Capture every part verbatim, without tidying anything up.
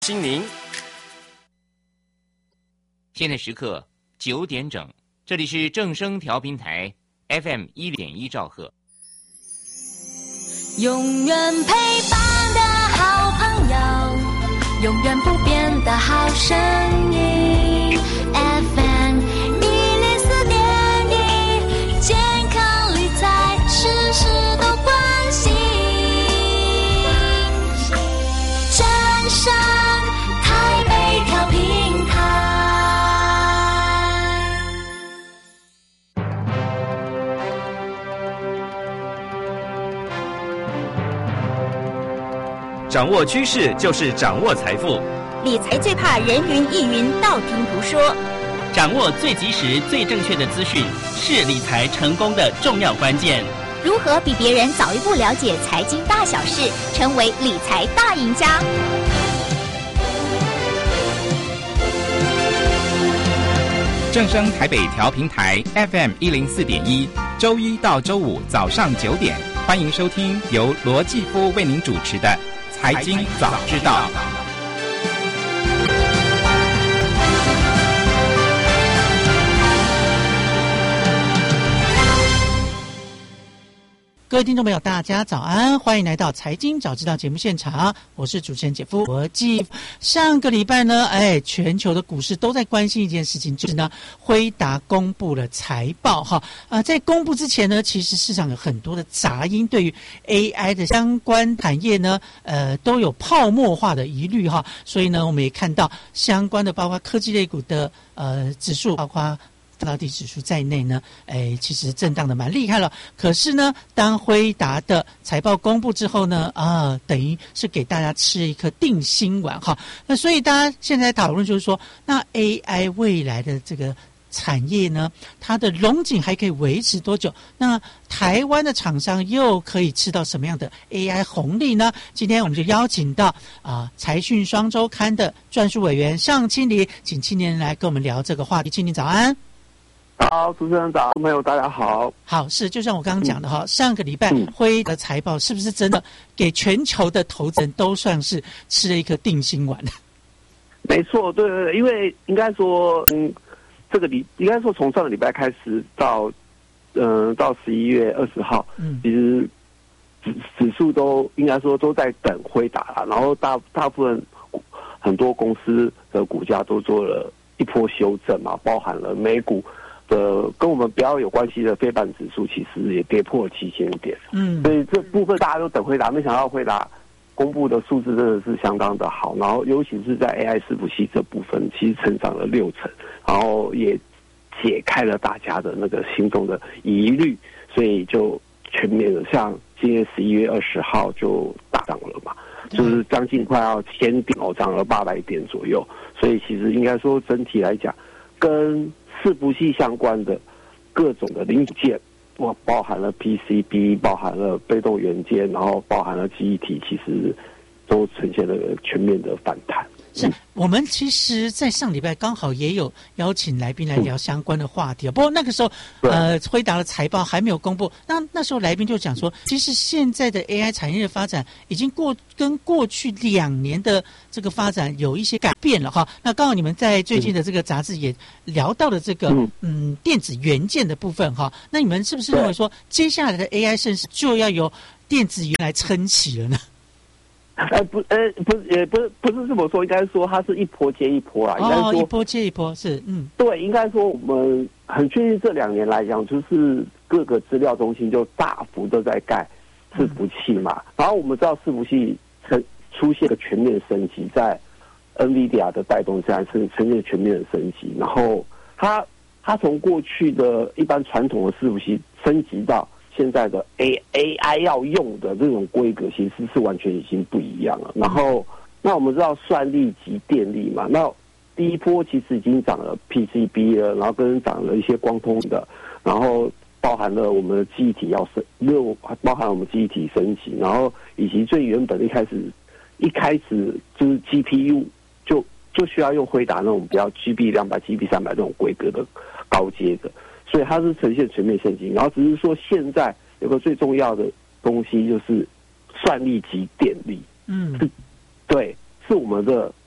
心灵。 现在时刻九点整，这里是正声调频台 F M 一点一兆赫。 永远陪伴的好朋友，永远不变的好声音 F M 一零四点一，健康理财事事都关心，正声台北调频台。 掌握趋势就是掌握财富， 理财最怕人云亦云，道听途说。 掌握最及时、最正确的资讯，是理财成功的重要关键。 如何比别人早一步了解财经大小事，成为理财大赢家？ 正声台北调频台 F M 一零四点一，周一到周五早上九点，欢迎收听由罗继夫为您主持的财经早知道。 各位听众朋友大家早安，欢迎来到财经早知道节目现场，我是主持人姐夫罗继。上个礼拜呢，哎，全球的股市都在关心一件事情，就是呢，辉达公布了财报哈。呃，在公布之前呢，其实市场有很多的杂音，对于 A I 的相关产业呢，呃，都有泡沫化的疑虑哈。所以呢，我们也看到相关的，包括科技类股的呃指数，包括半导体指数在内呢，哎，其实震荡的蛮厉害了。可是呢，当辉达的财报公布之后呢，啊，等于是给大家吃一颗定心丸哈。那所以大家现在讨论就是说，那 A I 未来的这个产业呢，它的荣景还可以维持多久？那台湾的厂商又可以吃到什么样的 A I 红利呢？今天我们就邀请到啊财讯双周刊的专属委员尚清黎，请青年来跟我们聊这个话题。青年早安。 好，主持人早，朋友大家好。 好，是就像我刚刚讲的哈、嗯，上个礼拜辉的财报是不是真的给全球的投资人都算是吃了一颗定心丸？ 没错，对对对，因为应该说，嗯，这个礼应该说从上个礼拜开始到，嗯、呃，到十一月二十号，嗯，其实指指数都应该说都在等辉达啦，然后大大部分很多公司的股价都做了一波修正嘛，包含了美股。呃，跟我们比较有关系的非半指数其实也跌破七千点，嗯，所以这部分大家都等辉达，没想到辉达公布的数字真的是相当的好，然后尤其是在 A I 伺服器这部分，其实成长了六成，然后也解开了大家的那个心中的疑虑，所以就全面的，像今年十一月二十号就大涨了嘛，就是将近快要千点哦，涨了八百点左右，所以其实应该说整体来讲，跟伺服器相关的各种的零组件，哇，包含了 P C B， 包含了被动元件，然后包含了记忆体，其实都呈现了全面的反弹。 是我们其实在上礼拜刚好也有邀请来宾来聊相关的话题、嗯、不过那个时候呃辉达的财报还没有公布，那那时候来宾就讲说，其实现在的 A I 产业的发展已经过跟过去两年的这个发展有一些改变了哈。那刚好你们在最近的这个杂志也聊到了这个 嗯, 嗯电子元件的部分哈，那你们是不是认为说接下来的 A I 盛世就要由电子元来撑起了呢？ 呃不呃不也不是不是这么说，应该说它是一波接一波啦。应该说哦，一波接一波是嗯， 对，应该说我们很确定这两年来讲，就是各个资料中心就大幅的在盖伺服器嘛、嗯，然后我们知道伺服器呈出现了全面升级，在 NVIDIA 的带动下是呈现全面的升级，然后它它从过去的一般传统的伺服器升级到现在的 A A I 要用的这种规格，其实是完全已经不一样了。然后，那我们知道算力及电力嘛，那第一波其实已经涨了 P C B 了，然后跟涨了一些光通的，然后包含了我们的记忆体要升，六包含我们记忆体升级，然后以及最原本一开始一开始就是 G P U 就就需要用辉达那种比较 G B 两百、G B 三百这种规格的高阶的。所以它是呈现全面升级，然后只是说现在有个最重要的东西就是算力及电力，嗯，是，对，是我们的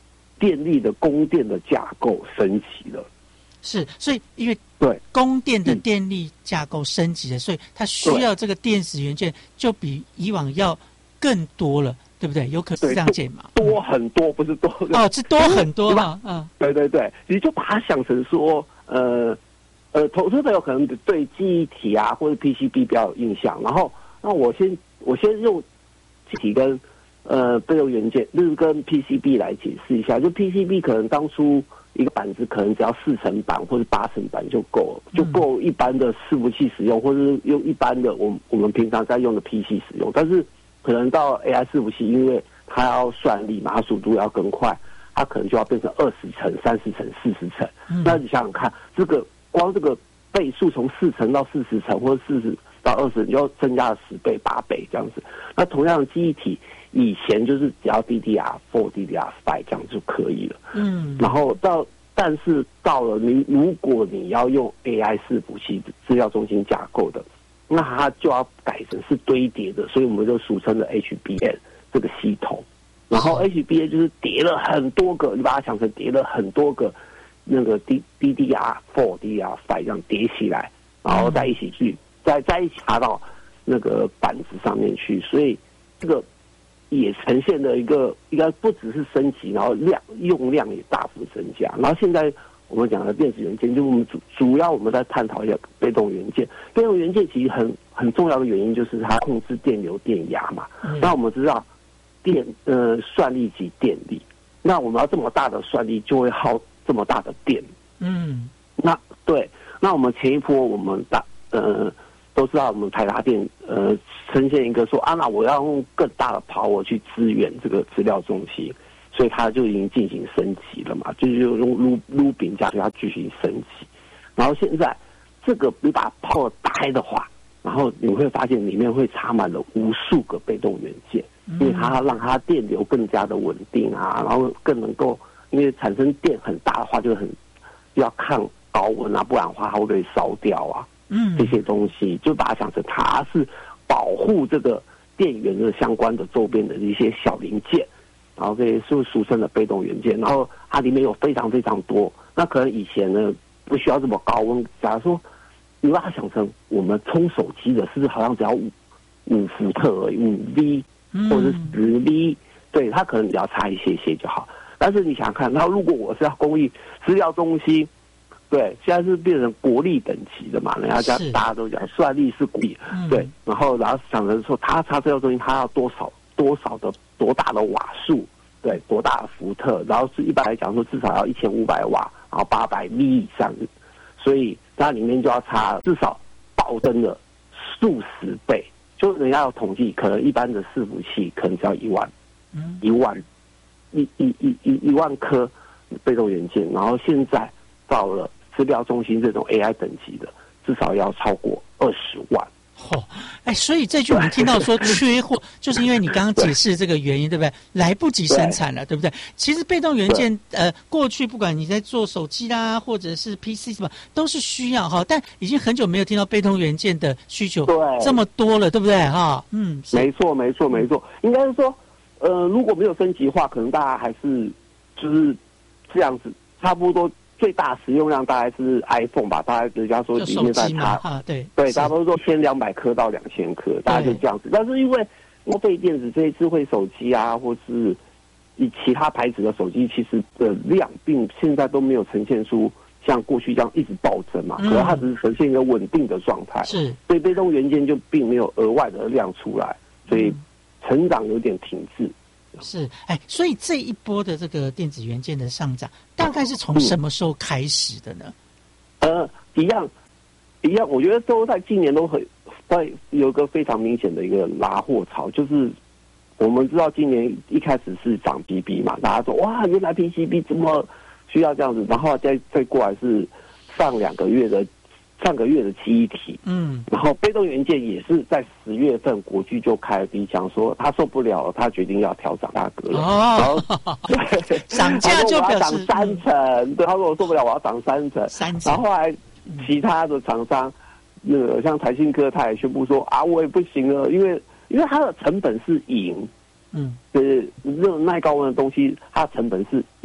电力的供电的架构升级了。 是，所以因为对供电的电力架构升级了，嗯、所以它需要这个电子元件就比以往要更多了，对不对？有可能是这样解嘛？ 多很多，不是多哦，是多很多嘛？嗯， 对对对，你就把它想成说，呃呃，投资朋友可能对记忆体啊或者 P C B 比较有印象，然后那我先我先用记忆体跟呃被动元件，就是跟 P C B 来解释一下，就 P C B 可能当初。一个板子可能只要四层板或者八层板就够了，就够一般的伺服器使用，或者是用一般的我们我们平常在用的 P C 使用。但是可能到 A I 伺服器，因为它要算力嘛，它速度要更快，它可能就要变成二十层、三十层、四十层。嗯、那你想想看，这个光这个倍数从四层到四十层，或者四十到二十，你就增加了十倍、八倍这样子。那同样的记忆体。以前就是只要 D D R 四、D D R 五这样就可以了，嗯，然后到但是到了你如果你要用 A I 伺服器资料中心架构的，那它就要改成是堆叠的，所以我们就俗称的 H B M 这个系统。然后 H B M 就是叠了很多个，你把它想成叠了很多个那个 D D D R 四、D D R 五这样叠起来，然后再一起去再在一起插到那个板子上面去，所以这个。也呈现了一个，应该不只是升级，然后量用量也大幅增加。然后现在我们讲的电子元件，就我们主主要我们在探讨一下被动元件。被动元件其实很很重要的原因就是它控制电流、电压嘛。嗯、那我们知道电呃算力及电力，那我们要这么大的算力，就会耗这么大的电。嗯，那对，那我们前一波我们大呃。都知道我们台达电呃呈现一个说啊，那我要用更大的 power 去支援这个资料中心，所以它就已经进行升级了嘛，就是用撸撸饼架对它进行升级。然后现在这个你把 power 打开的话，然后你会发现里面会插满了无数个被动元件，因为它让它电流更加的稳定啊，然后更能够因为产生电很大的话就很要抗高温啊，不然的话它会被烧掉啊。嗯，这些东西就把它想成它是保护这个电源的相关的周边的一些小零件，然后这些是俗称的被动元件，然后它里面有非常非常多。那可能以前呢不需要这么高温，假如说你把它想成我们充手机的，是不是好像只要五五伏特而已，五 V 或者是十 V， 对，它可能只要差一些些就好。但是你想想看，那如果我是要供应资料中心。对，现在是变成国力等级的嘛，人家家大家都讲算力是国力，嗯、对，然后然后想着说它插资料中心它要多少多少的多大的瓦数，对，多大的伏特，然后是一般来讲说至少要一千五百瓦，然后八百 V 以上，所以它里面就要插至少暴增了数十倍，就人家有统计，可能一般的伺服器可能只要一万，嗯，一万一一一一一万颗被动元件，然后现在到了。资料中心这种 A I 等级的，至少要超过二十万。 哦，哎，所以这句我们听到说缺货，就是因为你刚刚解释这个原因，对不对？来不及生产了， 对, 对不对？其实被动元件，呃，过去不管你在做手机啦，或者是 P C 什么，都是需要哈，但已经很久没有听到被动元件的需求这么多了，对不对？哈，嗯， 没错，没错，没错。应该是说，呃，如果没有升级的话，可能大家还是就是这样子，差不多。最大使用量大概是 iPhone 吧，大概人家说里面在插， 啊、对对，差不多说千两百颗到两千颗，大概就这样子。但是因为诺贝电子这些智慧手机啊，或是以其他牌子的手机，其实的量并现在都没有呈现出像过去这样一直暴增嘛，嗯、可能它只是呈现一个稳定的状态， 是， 所以被动元件就并没有额外的量出来，所以成长有点停滞。 是，哎，所以这一波的这个电子元件的上涨，大概是从什么时候开始的呢？ 呃，一样，一样，我觉得都在今年都很会有一个非常明显的一个拉货潮，就是我们知道今年一开始是涨 P C B 嘛，大家说哇，原来 P C B 怎么需要这样子，然后再再过来是上两个月的。上个月的记忆体，嗯，然后被动元件也是在十月份，国巨就开了第一枪，说他受不了了，他决定要调涨价格了。哦， 对，涨价就表示涨三成，对，他说我受不了，我要涨三成， 三成。 然后后来其他的厂商，那个像台新科，他也宣布说啊，我也不行了，因为因为它的成本是银，嗯，就是这种耐高温的东西，它的成本是银，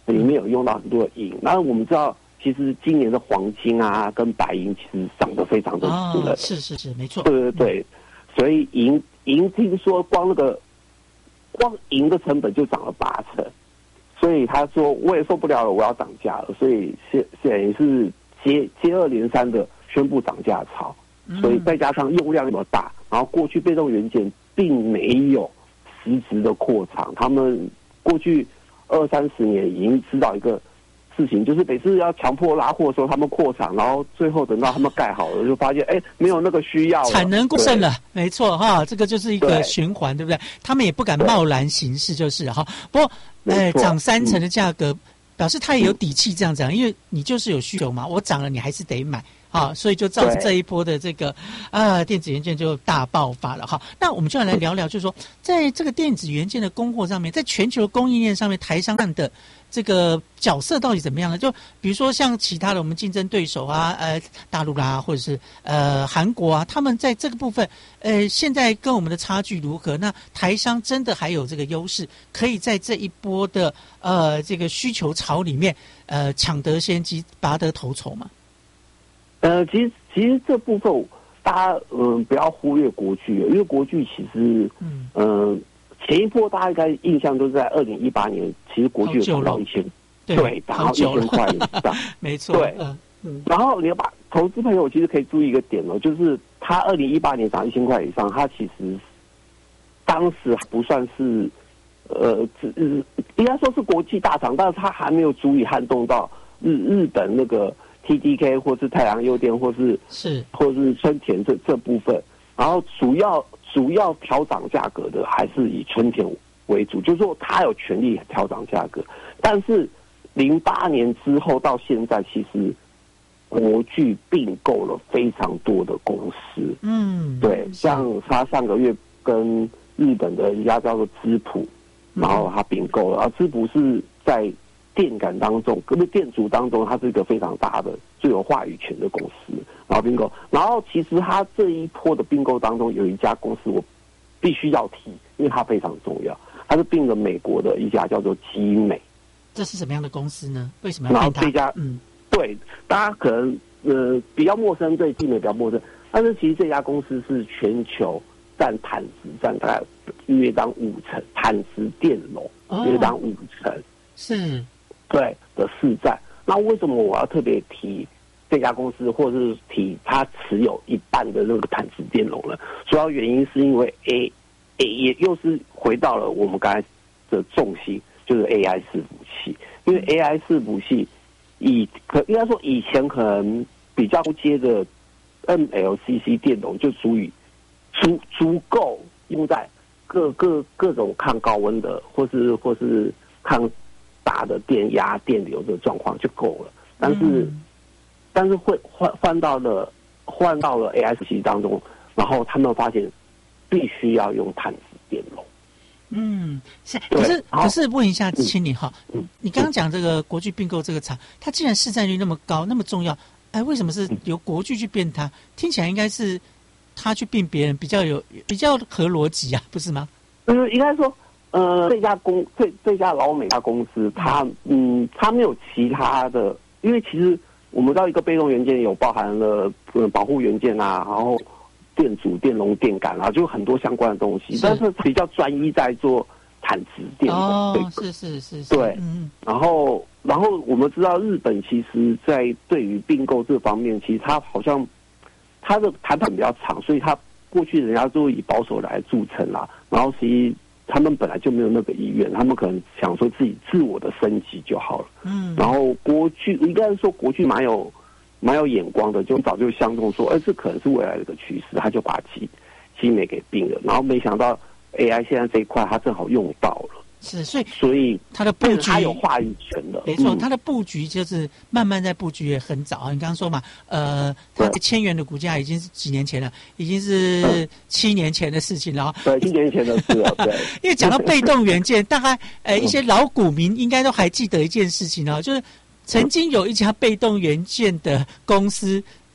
里面有用到很多的银。那我们知道，其实今年的黄金啊跟白银其实涨得非常的惊人、 哦，是是是，没错。 对对对，所以银银听说光那个光银的成本就涨了八成，所以他说我也受不了了，我要涨价了，所以现现在也是接接二连三的宣布涨价潮，所以再加上用量那么大，然后过去被动元件并没有实质的扩厂，他们过去二三十年已经知道一个事情，就是每次要强迫拉货的时候，他们扩厂，然后最后等到他们盖好了，就发现哎没有那个需要了， 产能过剩了，没错哈，这个就是一个循环，对不对？他们也不敢贸然行事，就是哈。不过哎，涨三成的价格，嗯、表示他也有底气这样讲，因为你就是有需求嘛，我涨了你还是得买。啊，所以就造成这一波的这个啊电子元件就大爆发了哈。那我们就要来聊聊，就是说，在这个电子元件的供货上面，在全球供应链上面，台商的这个角色到底怎么样呢？就比如说像其他的我们竞争对手啊，呃，大陆啦，或者是呃韩国啊，他们在这个部分，呃，现在跟我们的差距如何？那台商真的还有这个优势，可以在这一波的呃这个需求潮里面，呃，抢得先机，拔得头筹吗？ 呃，其实其实这部分大家嗯、呃、不要忽略国巨，因为国巨其实嗯呃前一波大家应该印象都是在二零一八年，其实国巨有涨到一千，对，涨到一千块以上， 没错， 对，嗯，然后你要把投资朋友其实可以注意一个点哦，就是它二零一八年涨一千块以上，它其实当时不算是呃日应该说是国际大厂，但是它还没有足以撼动到日日本那个。T D K 或是太阳诱电或是是或是春田这这部分，然后主要主要调涨价格的还是以春田为主，就是说它有权利调涨价格。但是零八年之后到现在，其实国巨并购了非常多的公司，嗯，对，像他上个月跟日本的一家叫做资普，然后他并购了，而资普是在电感当中，跟电阻当中，它是一个非常大的、最有话语权的公司。然后并购，然后其实它这一波的并购当中，有一家公司我必须要提，因为它非常重要。它是并了美国的一家叫做基美。 这是什么样的公司呢？为什么要并它？ 然后这家，嗯，对，大家可能呃比较陌生，对基美比较陌生，但是其实这家公司是全球占碳值占大概约当五成，碳值电容约当五成， 是。 对的市占，那为什么我要特别提这家公司，或者是提它持有一半的那个碳值电容呢？主要原因是因为 A A 也又是回到了我们刚才的重心，就是 A I 伺服器。因为 A I 伺服器以可应该说以前可能比较接的 M L C C 电容就足以足足够用在各各各种抗高温的，或是或是抗大的电压、电流的状况就够了，但是，嗯、但是会换换到了换到了 A I 伺服器当中，然后他们发现必须要用碳值电容。 嗯，是，可是可是问一下青年哈，嗯、你刚刚讲这个国巨并购这个厂，它既然市占率那么高，那么重要，哎，为什么是由国巨去并它？听起来应该是他去并别人比较有比较合逻辑啊，不是吗？ 嗯，应该说。呃，这家公这这家老美家公司，它嗯，它没有其他的，因为其实我们知道一个被动元件有包含了呃保护元件啊，然后电阻、电容、电感啊，就很多相关的东西，但是比较专一在做碳值电容。 哦，是是是是， 对，嗯，然后然后我们知道日本其实在对于并购这方面，其实它好像它的谈判比较长，所以它过去人家都以保守来著称啦，然后其实。他们本来就没有那个意愿，他们可能想说自己自我的升级就好了。嗯，然后国巨应该是说国巨蛮有蛮有眼光的，就早就相中说，哎，这可能是未来的一个趋势，他就把基基美给并了。然后没想到 A I 现在这一块，他正好用到了。 是，所以所以它的布局它有话语权的， 没错，它的布局就是慢慢在布局也很早。你刚刚说嘛，呃，它千元的股价已经是几年前了，已经是七年前的事情了。 对，七年前的事了。对， 因为讲到被动元件，大概呃一些老股民应该都还记得一件事情哦，就是曾经有一家被动元件的公司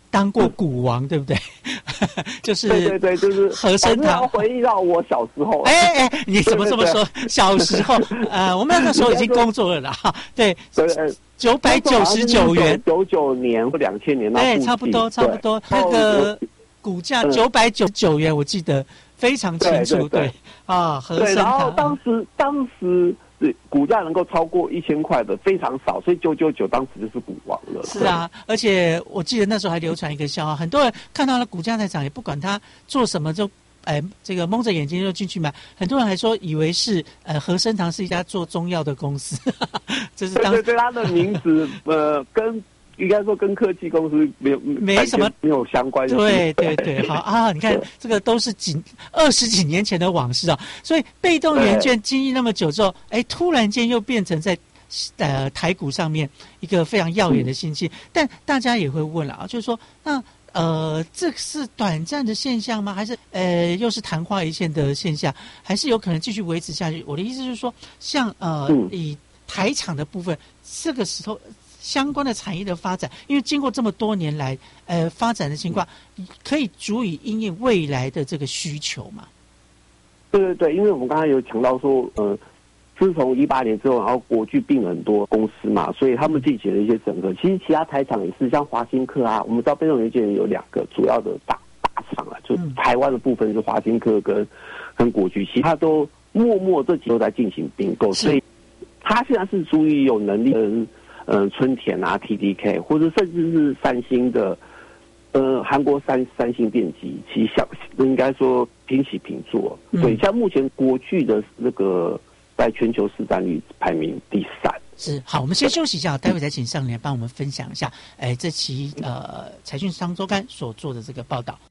当过股王，对不对？就是对对对，就是和生堂。 回忆到我小时候， 哎哎，你怎么这么说？小时候，呃，我们那个时候已经工作了啦，哈，对，九百九十九元， 九九年或两千年那， 对，差不多差不多，那个股价九百九十九元，我记得非常清楚，对啊，和生堂。 然后当时当时。是股价能够超过一千块的非常少，所以九九九当时就是股王了。 是啊，而且我记得那时候还流传一个笑话，很多人看到了股价在涨，也不管他做什么，就哎这个蒙着眼睛就进去买。很多人还说以为是呃和生堂是一家做中药的公司，这是当对对对，他的名字呃跟。应该说跟科技公司没有没什么没有相关系。 对对对，好啊，你看这个都是几二十几年前的往事啊，所以被动元件经历那么久之后，哎，突然间又变成在呃台股上面一个非常耀眼的新气。嗯、但大家也会问了啊，就是说那呃这是短暂的现象吗？还是呃又是昙花一现的现象？还是有可能继续维持下去？我的意思就是说，像呃、嗯、以台厂的部分，这个时候。相关的产业的发展，因为经过这么多年来，呃，发展的情况，可以足以因应未来的这个需求嘛？ 对对对，因为我们刚才有讲到说，呃，自从一八年之后，然后国巨并了很多公司嘛，所以他们进行了一些整合。其实其他台厂也是，像华新科啊，我们知道被动元件有两个主要的大大厂啊，就台湾的部分是华新科跟跟国巨，其他都默默这几都在进行并购，所以他现在是属于有能力的。嗯、呃，春田啊 ，T D K， 或者甚至是三星的，呃，韩国三三星电机，其实像应该说平起平坐。嗯、对，像目前国巨的那个在全球市占率排名第三。 是，好，我们先休息一下，待会再请上来帮我们分享一下，哎，这期呃财讯商周刊所做的这个报道。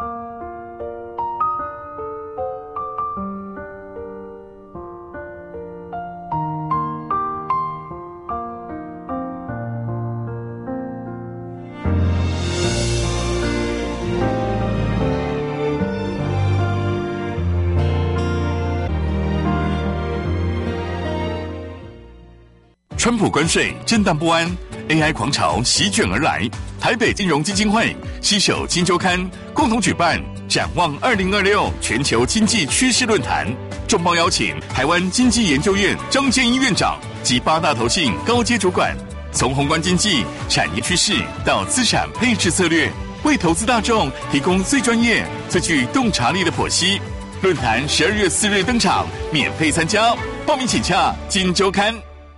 川普关税震荡不安 ，A I 狂潮席卷而来。台北金融基金会携手金周刊共同举办展望二零二六全球经济趋势论坛，重磅邀请台湾经济研究院张建一院长及八大投信高阶主管，从宏观经济、产业趋势到资产配置策略，为投资大众提供最专业、最具洞察力的剖析。论坛十二月四日登场，免费参加，报名请洽金周刊。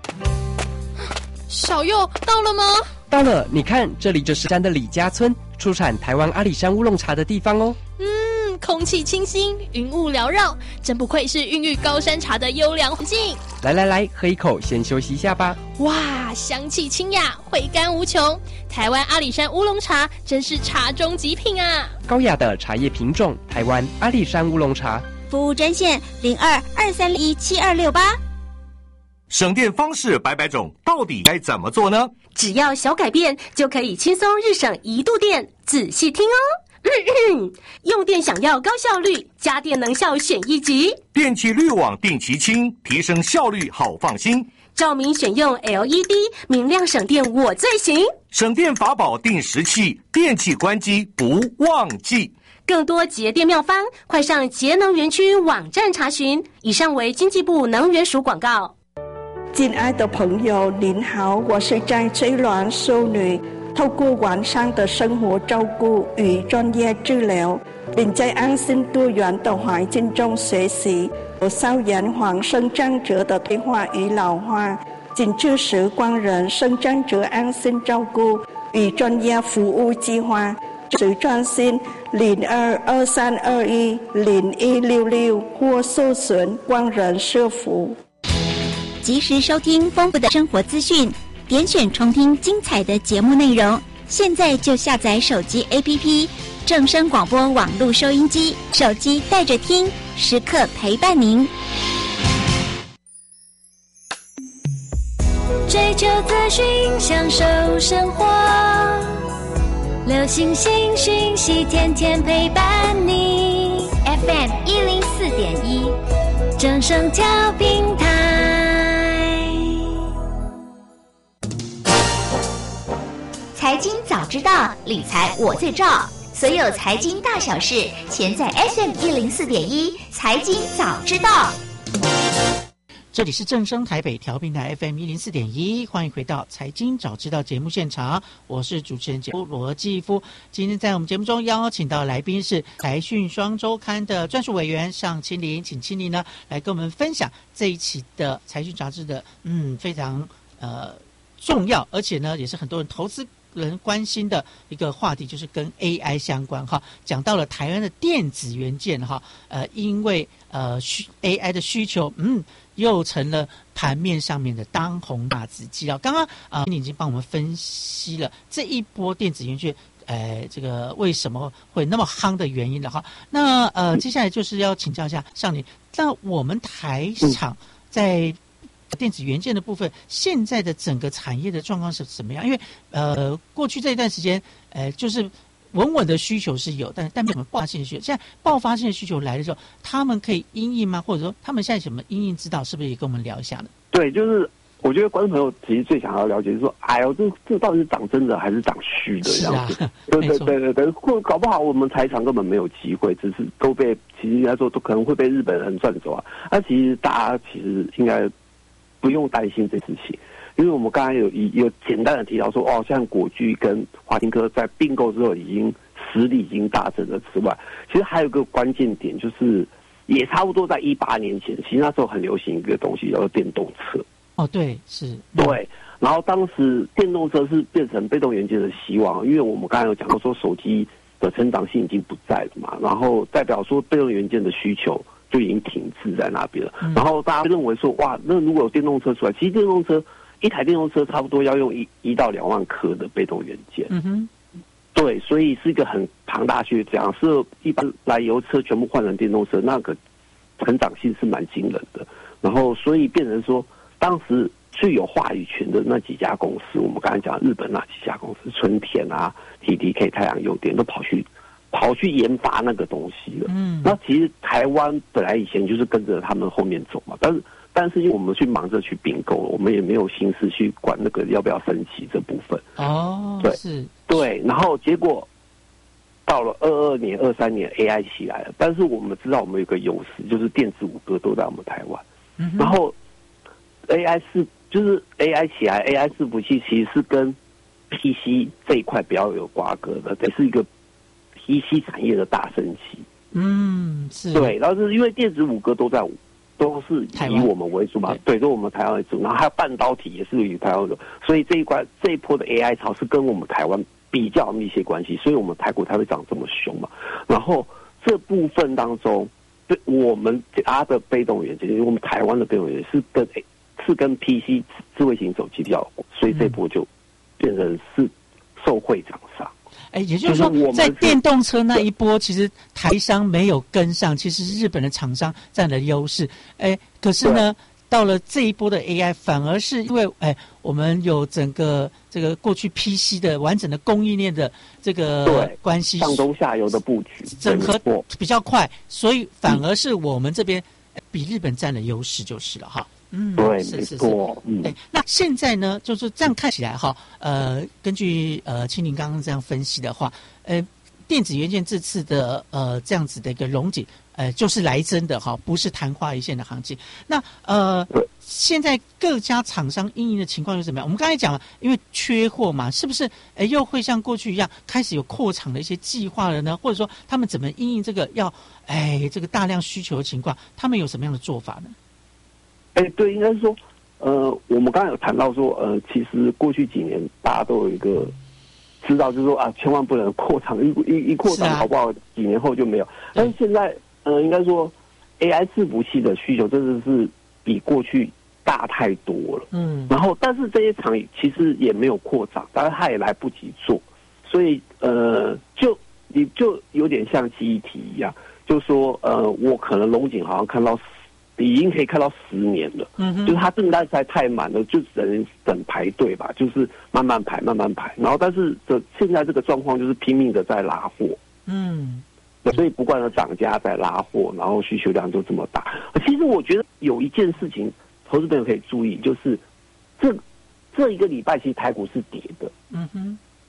小佑到了吗？ 到了，你看，这里就是山的李家村，出产台湾阿里山乌龙茶的地方哦。 嗯，空气清新，云雾缭绕，真不愧是孕育高山茶的优良环境。 来来来，喝一口，先休息一下吧。 哇，香气清雅，回甘无穷。台湾阿里山乌龙茶真是茶中极品啊！ 高雅的茶叶品种，台湾阿里山乌龙茶。 服务专线零二二三一七二六八。 省电方式百百种，到底该怎么做呢？ 只要小改变，就可以轻松日省一度电。仔细听哦，嗯嗯，用电想要高效率，家电能效选一级。 电器滤网定期清，提升效率好放心。 照明选用 L E D， 明亮省电我最行。 省电法宝定时器，电器关机不忘记。 更多节电妙方，快上节能园区网站查询。以上为经济部能源署广告。 亲爱的朋友，您好，我是张翠鸾淑女。透过完善的生活照顾与专业治疗，并在安心多元的环境中学习，有效延缓生长者的退化与老化。紧致时光人生长者安心照顾与专业服务计划，随专线零二二三二一零一六六或搜寻光人社服。 及时收听丰富的生活资讯，点选重听精彩的节目内容。现在就下载手机 A P P 正声广播网络收音机，手机带着听，时刻陪伴您。 追求资讯，享受生活，流行新讯息，天天陪伴你。F M 一零四点一，正声调频台。 财经早知道，理财我最照。所有财经大小事，全在 F M 一零四点一财经早知道。 这里是正声台北调频台 F M 一零四点一，欢迎回到财经早知道节目现场，我是主持人节目罗继夫。今天在我们节目中邀请到来宾是财讯双周刊的专属委员尚清林，请清林呢来跟我们分享这一期的财讯杂志的嗯非常呃重要，而且呢也是很多人投资人关心的一个话题，就是跟 A I 相关哈。讲到了台湾的电子元件哈，呃，因为呃需 A I 的需求，嗯，又成了盘面上面的当红大子鸡了。刚刚啊，你已经帮我们分析了这一波电子元件，呃，这个为什么会那么夯的原因了哈。那呃，接下来就是要请教一下尚你，那我们台厂在电子元件的部分，现在的整个产业的状况是怎么样？因为呃，过去这一段时间，呃，就是稳稳的需求是有，但但没有爆发性的需求。现在爆发性的需求来的时候，他们可以因应吗？或者说他们现在什么因应之道？是不是也跟我们聊一下呢？ 对，就是我觉得观众朋友其实最想要了解是说，哎呦，这这到底是涨真的还是涨虚的这样子？啊、对对对对对，或搞不好我们台厂根本没有机会，只是都被其实应该说都可能会被日本人赚走啊。那其实大家其实应该不用担心这事情，因为我们刚才有有简单的提到说，哦，像国巨跟华新科在并购之后，已经实力已经大增了之外，其实还有一个关键点，就是也差不多在一八年前，其实那时候很流行一个东西叫做电动车。 哦，对，是， 嗯、对。然后当时电动车是变成被动元件的希望，因为我们刚才有讲到说，手机的成长性已经不在了嘛，然后代表说被动元件的需求就已经停滞在那边了。嗯、然后大家认为说，哇，那如果有电动车出来，其实电动车一台电动车差不多要用一一到两万颗的被动元件。 嗯哼， 对，所以是一个很庞大学讲，是一般燃油车全部换成电动车，那个成长性是蛮惊人的。然后所以变成说，当时最有话语权的那几家公司，我们刚才讲日本那几家公司，春田啊、T D K、太阳诱电都跑去。跑去研发那个东西了，嗯，那其实台湾本来以前就是跟着他们后面走嘛，但是但是因为我们去忙着去并购了，我们也没有心思去管那个要不要升级这部分。 哦， 对， 是， 对，然后结果到了二二年、二三年 A I 起来了，但是我们知道我们有个优势，就是电子五哥都在我们台湾，嗯、然后 A I 是就是 A I 起来 ，A I 伺服器其实是跟 P C 这一块比较有瓜葛的，这是一个P C 产业的大升级， 嗯，是对，然后是因为电子五哥都在，都是以我们为主嘛，对，都我们台湾为主，然后还有半导体也是以台湾为主，所以这一关这一波的 A I 潮是跟我们台湾比较密切关系，所以我们台股才会涨这么凶嘛。然后这部分当中，对我们家的被动元件，我们台湾的被动元件是跟是跟 P C 智慧型手机比较，所以这波就变成是受惠涨上。 哎，也就是说，在电动车那一波，其实台商没有跟上，其实日本的厂商占了优势。哎，可是呢，到了这一波的 A I， 反而是因为哎，我们有整个这个过去 P C 的完整的供应链的这个关系， 上中下游的布局整合比较快，所以反而是我们这边比日本占了优势，就是了哈。嗯， 对， 是是是， 嗯， 哎，那现在呢，就是这样看起来哈，呃，根据呃清林刚刚这样分析的话，呃，电子元件这次的呃这样子的一个荣景，呃，就是来真的哈，不是昙花一现的行情。那呃，现在各家厂商因应的情况又怎么样？我们刚才讲了，因为缺货嘛，是不是？哎，又会像过去一样开始有扩厂的一些计划了呢？或者说他们怎么因应这个要哎这个大量需求的情况，他们有什么样的做法呢？ 哎，对，应该是说，呃，我们刚才有谈到说，呃，其实过去几年大家都有一个知道，就是说啊，千万不能扩厂，一一一扩厂好不好？几年后就没有。但是现在，呃，应该说 A I 伺服器的需求真的是比过去大太多了。嗯。然后，但是这些厂其实也没有扩厂，但是它也来不及做，所以呃，就你就有点像记忆体一样，就说呃，我可能龙井好像看到。已经可以看到十年了，嗯哼，就是它订单实在太满了，就只能等排队吧，就是慢慢排，慢慢排。然后，但是这现在这个状况就是拼命的在拉货，嗯，所以不断的涨价在拉货，然后需求量就这么大。其实我觉得有一件事情，投资朋友可以注意，就是这这一个礼拜其实台股是跌的，嗯哼，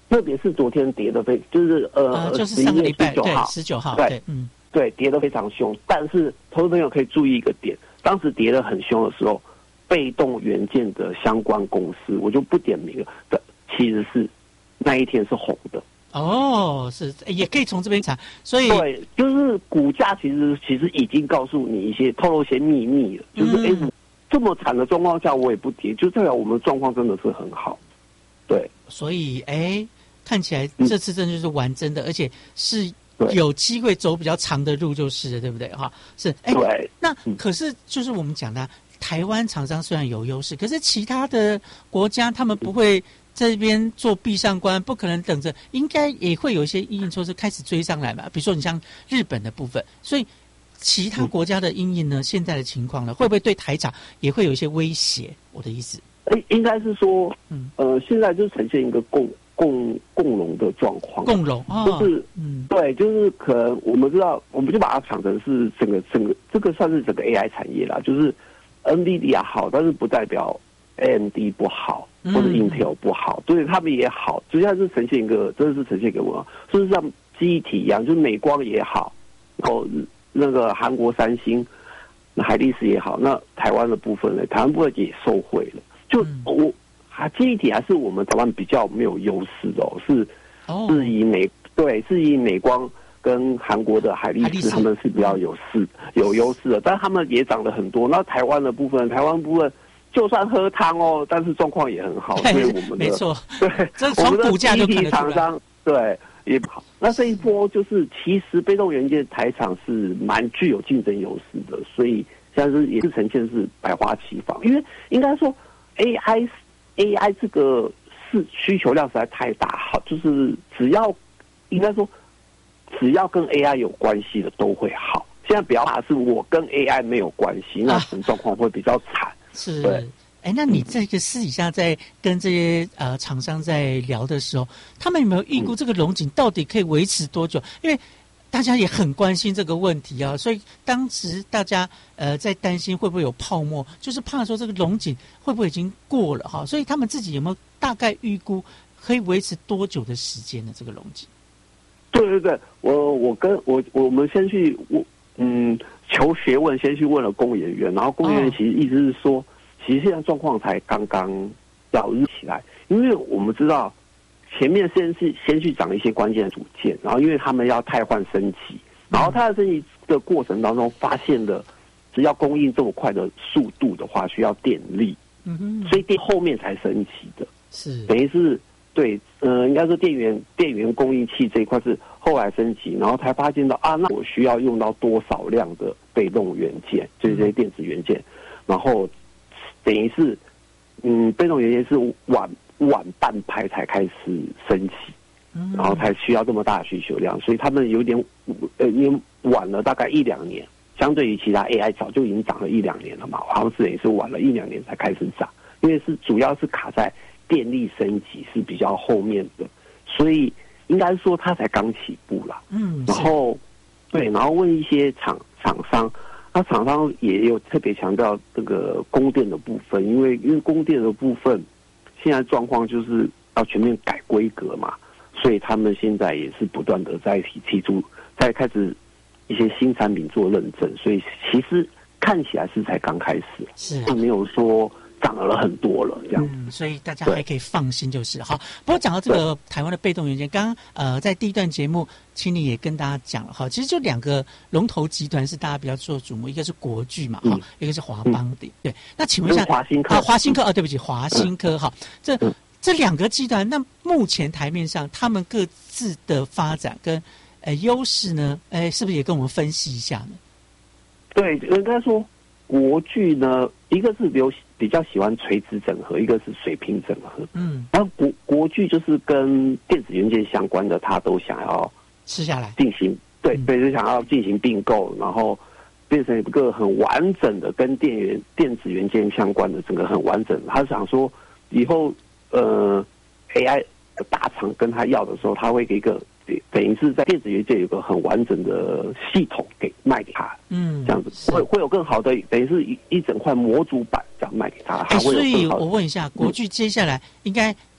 特别是昨天跌的非就是呃， 呃就是上个礼拜对十九号， 对， 对嗯对，跌得非常凶。但是投资朋友可以注意一个点，当时跌得很凶的时候，被动元件的相关公司，我就不点名了的，其实是那一天是红的。 哦，是也可以从这边查，所以对，就是股价其实其实已经告诉你一些透露一些秘密了，就是哎、嗯，这么惨的状况下我也不跌，就代表我们状况真的是很好。对， 所以哎，看起来这次真的就是玩真的，嗯、而且是有机会走比较长的路，就是了，对不对？哈，是哎， 对。 那可是就是我们讲的，台湾厂商虽然有优势，可是其他的国家他们不会在这边做闭上关，不可能等着，应该也会有一些因应措施开始追上来嘛。比如说你像日本的部分，所以其他国家的因应呢，现在的情况呢，会不会对台厂也会有一些威胁？我的意思。 哎，应该是说，嗯，呃，现在就呈现一个共共共荣的状况， 共荣，哦、 就是，嗯，对，就是可能我们知道，我们就把它想成是整个整个这个算是整个 A I 产业啦，就是 N V I D I A 好，但是不代表 A M D 不好，或者 Intel 不好，对、嗯、他们也好，实际上是呈现一个，真的是呈现给我，就是像记忆体一样，就是美光也好，然后那个韩国三星、海力士也好，那台湾的部分呢，台湾部分也受惠了。就我啊，记忆体还是我们台湾比较没有优势的、哦，是、哦、是以美对，是以美光跟韩国的海力士他们是比较有势有优势的，但他们也涨了很多。那台湾的部分，台湾部分就算喝汤哦，但是状况也很好，所以我们的没错， 对， 这从股价就看得出来， 厂商对也不好。那这一波就是其实被动元件台厂是蛮具有竞争优势的，所以现在是也是呈现是百花齐放，因为应该说。A I A I 这个是需求量实在太大，好，就是只要应该说只要跟 A I 有关系的都会好。现在比较怕是我跟 A I 没有关系，那种状况会比较惨。 是，对。哎，那你这个私底下在跟这些呃厂商在聊的时候，他们有没有预估这个龙井到底可以维持多久？因为大家也很关心这个问题啊，所以当时大家呃在担心会不会有泡沫，就是怕说这个龙井会不会已经过了哈，所以他们自己有没有大概预估可以维持多久的时间呢？这个龙井？ 对对对，我我跟我我们先去我嗯求学问，先去问了工研院，然后工研院其实意思是说，哦、其实现在状况才刚刚要日起来，因为我们知道。前面先是先去涨一些关键的组件，然后因为他们要汰换升级，然后它的升级的过程当中发现了，只要供应这么快的速度的话，需要电力，嗯哼，所以电后面才升级的， 是等于是对，呃，应该说电源电源供应器这一块是后来升级，然后才发现到啊，那我需要用到多少量的被动元件，就是这些电子元件，然后等于是，嗯，被动元件是晚。晚半拍才开始升级，然后才需要这么大的需求量，所以他们有点呃，因为晚了大概一两年，相对于其他 A I 早就已经涨了一两年了嘛，好像是也是晚了一两年才开始涨，因为是主要是卡在电力升级是比较后面的，所以应该说它才刚起步啦。嗯，然后对，然后问一些厂厂商。那厂商也有特别强调这个供电的部分，因为因为供电的部分。现在状况就是要全面改规格嘛，所以他们现在也是不断的在提提出，在开始一些新产品做认证，所以其实看起来是才刚开始， 是并没有说涨了很多了这样、 嗯，所以大家还可以放心就是好。不过讲到这个台湾的被动元件，刚刚呃在第一段节目，青林也跟大家讲了哈，其实就两个龙头集团是大家比较受瞩目，一个是国巨嘛哈、嗯，一个是华邦的、嗯。对，那请问一下， 华新科啊，华新科啊，对不起，华新科哈、嗯，这、嗯、这两个集团，那目前台面上他们各自的发展跟呃优势呢，哎，是不是也跟我们分析一下呢？ 对，应该说国巨呢，一个是比较比较喜欢垂直整合，一个是水平整合。嗯，然后国国巨就是跟电子元件相关的，他都想要吃下来进行，对、嗯、对，就想要进行并购，然后变成一个很完整的跟电源电子元件相关的整个很完整。他想说以后呃 A I 的大厂跟他要的时候，他会给一个。等于是在电子元件有个很完整的系统给卖给他，嗯，这样子会会有更好的，等于是一一整块模组板这样卖给他。他会有所以我问一下，国巨接下来应该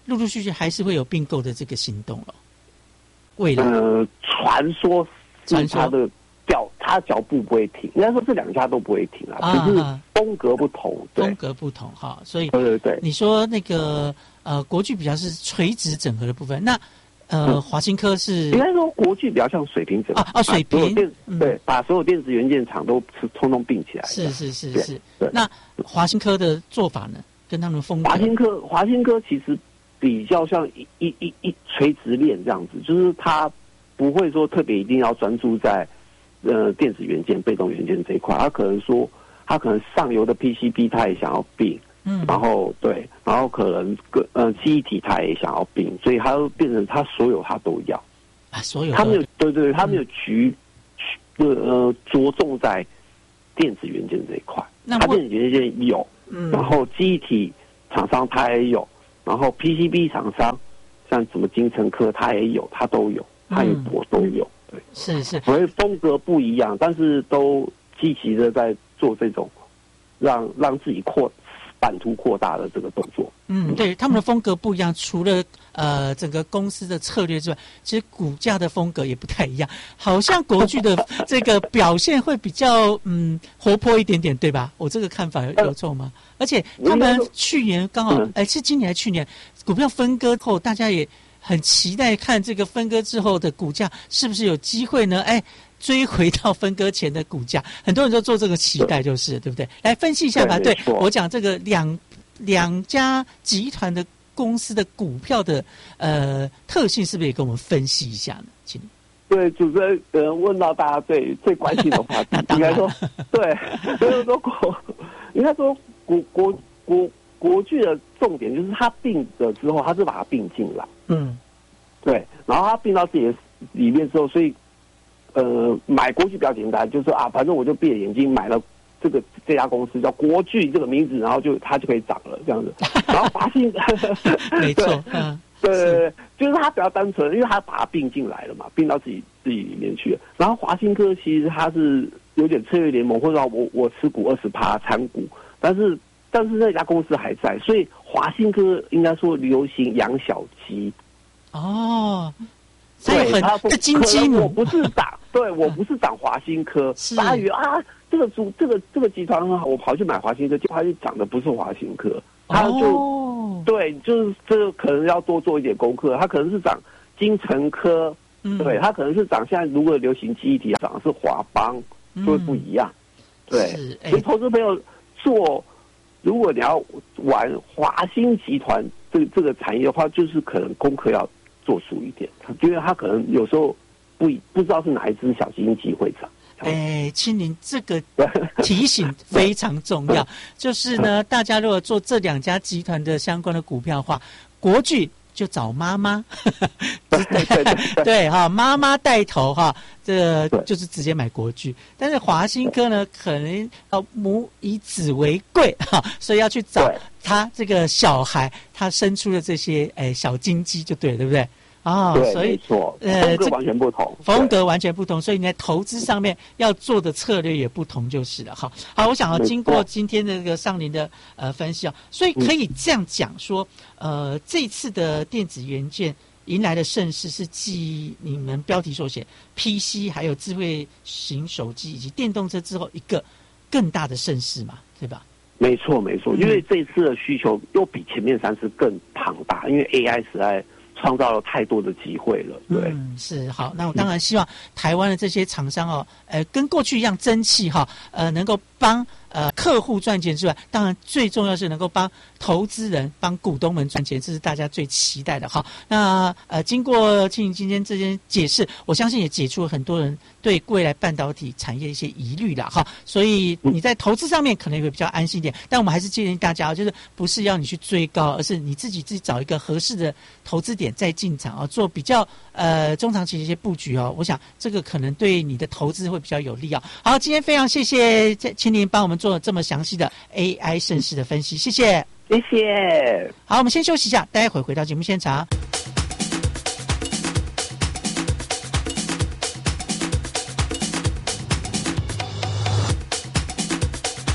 陆陆续续还是会有并购的这个行动了。未来， 呃，传说是它的脚，它脚步不会停，应该说这两家都不会停啊，只是风格不同， 风格不同哈，所以对对对， 你说那个呃国巨比较是垂直整合的部分，那呃华新科是应该说国巨比较像水平整合啊啊水平电、嗯、对，把所有电子元件厂都通通并起来， 是是是是，那华新科的做法呢，跟他们风格， 华新科华新科其实比较像一一一一垂直链这样子，就是它不会说特别一定要专注在呃电子元件、被动元件这一块，它可能说它可能上游的 P C B 它也想要并，嗯，然后对，然后可能个呃记忆体它也想要并，所以它就变成它所有它都要啊，所有它没有对对，它没有局呃呃着重在电子元件这一块，它电子元件有，嗯，然后记忆体厂商它也有。然后 P C B 厂商像什么精诚科，它也有，它都有，它也我都有，对， 是是， 所以风格不一样，但是都积极的在做这种让让自己扩版图扩大的这个动作。 嗯，对，他们的风格不一样，除了呃整个公司的策略之外，其实股价的风格也不太一样。好像国巨的这个表现会比较嗯活泼一点点，对吧？我这个看法有有错吗？而且他们去年刚好，哎、嗯，是今年还是去年股票分割后，大家也很期待看这个分割之后的股价是不是有机会呢？哎，追回到分割前的股价，很多人都做这个期待，就是 对, 对不对？来分析一下吧。对, 对我讲这个两两家集团的公司的股票的呃特性，是不是也跟我们分析一下呢？请你。 对，主持人呃问到大家最最关心的话题，应该说对，就是说国应该说国国国国巨的重点就是它并了之后，它是把它并进来，嗯，对，然后它并到自己的里面之后，所以呃买国巨比较简单，就是啊，反正我就闭着眼睛买了。这个这家公司叫国巨这个名字，然后就它就可以涨了这样子。然后华新， 没错，嗯， 对对对，就是它比较单纯，因为它把它并进来了嘛，并到自己自己里面去了。然后华新科其实它是有点策略联盟，或者说我我持股二十趴参股，但是但是那家公司还在，所以华新科应该说流行养小鸡。 哦。 对，他的金鸡母， 我不是涨，对我不是涨华新科，大家以为啊，这个主这个这个集团很好，我跑去买华新科，结果他就涨的不是华新科，他就、哦、对，就是这个可能要多做一点功课，他可能是涨精诚科，嗯、对他可能是涨现在如果流行记忆体涨的是华邦，就会不一样，嗯、对，所以投资朋友做，如果你要玩华新集团这个这个产业的话，就是可能功课要做熟一点，因为他可能有时候不不知道是哪一只小基金机会涨。 哎，青林这个提醒非常重要，就是呢，大家如果做这两家集团的相关的股票的话，国巨就找妈妈，对对对对哈，妈妈带头哈，这就是直接买国巨。但是华新科呢，可能呃母以子为贵哈，所以要去找他这个小孩，他生出的这些哎小金鸡就对了，对不对？啊、哦，所以呃，风格完全不同， 风格完全不同，所以你在投资上面要做的策略也不同，就是了。好，好，我想要经过今天的这个上林的呃分析啊，所以可以这样讲说，呃，这次的电子元件迎来的盛世是继你们标题所写 P C 还有智慧型手机以及电动车之后一个更大的盛世嘛，对吧？ 没错，没错，因为这一次的需求又比前面三次更庞大，因为 A I 实在创造了太多的机会了，对， 嗯，是好。那我当然希望台湾的这些厂商哦，呃，跟过去一样争气哈，呃，能够帮呃客户赚钱之外，当然最重要是能够帮投资人、帮股东们赚钱，这是大家最期待的哈。那呃，经过庆玲今天这些解释，我相信也解除了很多人对未来半导体产业一些疑虑了哈。所以你在投资上面可能会比较安心一点，但我们还是建议大家，就是不是要你去追高，而是你自己自己找一个合适的投资点再进场啊，做比较呃中长期的一些布局哦。我想这个可能对你的投资会比较有利啊。好，今天非常谢谢青玲帮我们做了这么详细的 A I 盛世的分析，谢谢， 谢谢。 好，我们先休息一下，待会回到节目现场。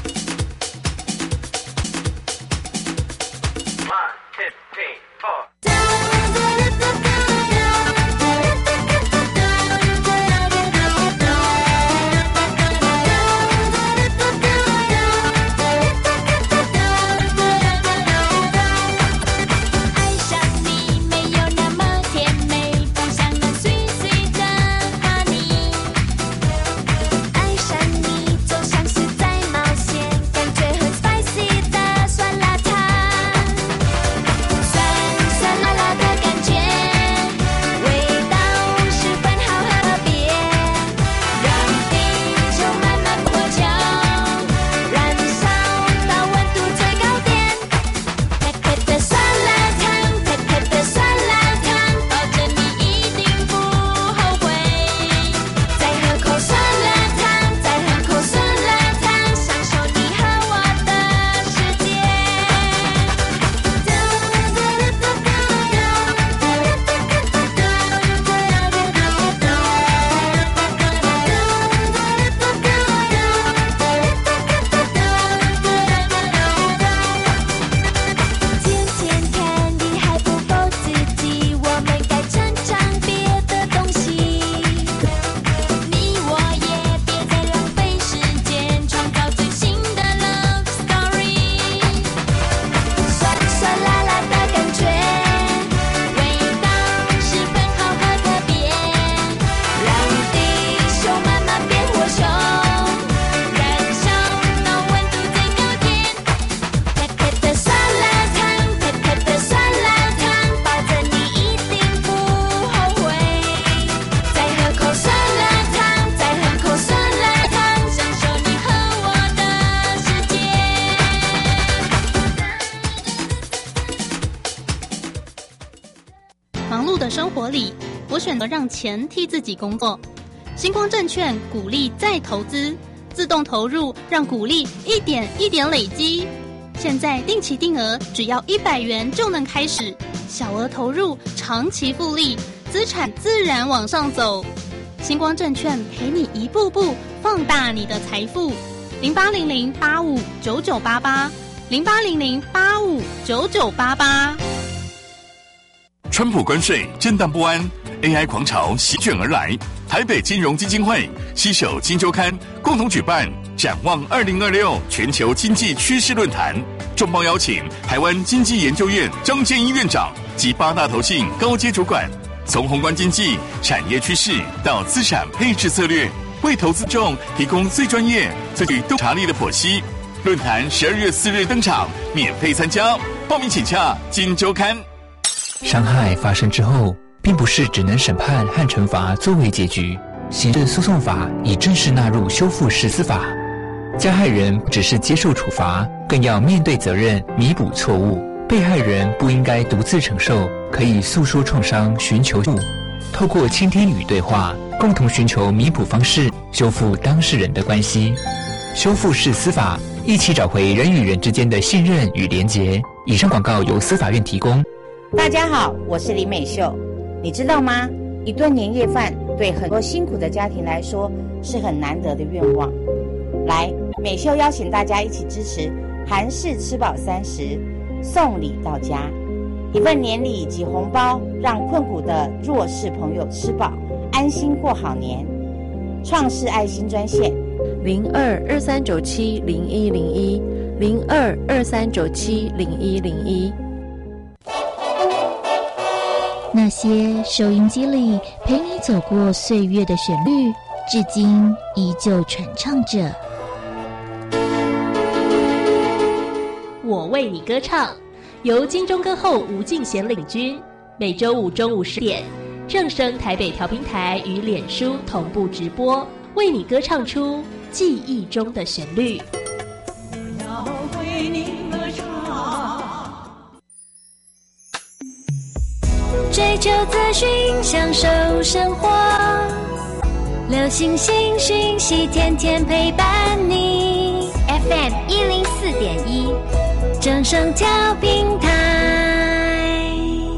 One, two, three, four. 忙碌的生活里，我选择让钱替自己工作。星光证券鼓励再投资，自动投入，让股利一点一点累积。现在定期定额只要一百元就能开始，小额投入，长期复利，资产自然往上走。星光证券陪你一步步放大你的财富。零八零零八五九九八八，零八零零八五九九八八。 川普关税震荡不安 ，A I 狂潮席卷而来。台北金融基金会携手金周刊共同举办展望二零二六全球经济趋势论坛，重磅邀请台湾经济研究院张建一院长及八大投信高阶主管，从宏观经济、产业趋势到资产配置策略，为投资众提供最专业、最具洞察力的剖析。论坛十二月四日登场，免费参加，报名请洽金周刊。 伤害发生之后，并不是只能审判和惩罚作为结局。刑事诉讼法已正式纳入修复式司法，加害人不只是接受处罚，更要面对责任，弥补错误。被害人不应该独自承受，可以诉说创伤，寻求助，透过倾听与对话，共同寻求弥补方式，修复当事人的关系。修复式司法，一起找回人与人之间的信任与连结。以上广告由司法院提供。 大家好，我是林美秀。你知道吗？一顿年夜饭对很多辛苦的家庭来说是很难得的愿望。来，美秀邀请大家一起支持韩式吃饱三十，送礼到家，一份年礼及红包，让困苦的弱势朋友吃饱，安心过好年。创世爱心专线零二二三九七零一零一零二二三九七零一零一。 那些收音机里陪你走过岁月的旋律，至今依旧传唱着。 我为你歌唱，由金钟歌后吴敬贤领军，每周五中午十点，正声台北调频台与脸书同步直播，为你歌唱出记忆中的旋律。 我要为你歌唱。追求资讯，享受生活，流行新讯息，天天陪伴你。F M 一零四点一，正声调频台。